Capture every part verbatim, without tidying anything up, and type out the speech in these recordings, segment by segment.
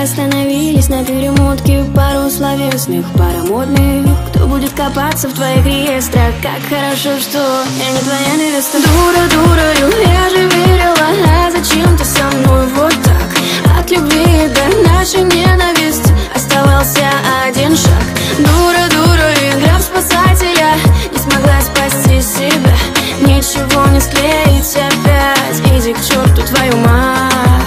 остановились на перемотке. Пару словесных, пара модных. Кто будет копаться в твоих реестрах? Как хорошо, что я не твоя невеста. Дура, дурою, я же верила. А зачем ты со мной вот так? От любви до нашей ненависти оставался один шаг. Дура, дура, игра в спасателя. Не смогла спасти себя. Ничего не склеить опять. Иди к черту твою мать.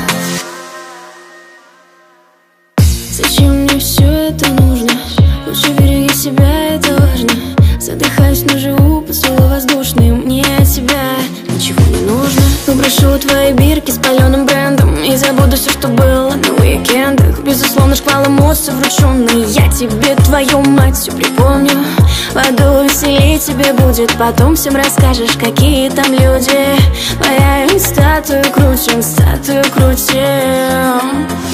Зачем мне все это нужно? Лучше береги себя, это важно. Задыхаюсь, но живу, поцелуй воздушный. Мне от тебя ничего не нужно. Выброшу твои бирки с паленым брендом и забуду все, что было на уикендах. Безусловно, шквал эмоций врученный. Я тебе, твою мать, все припомню. Пойду веселее тебе будет. Потом всем расскажешь, какие там люди. Моя статую крутим, статую крутим.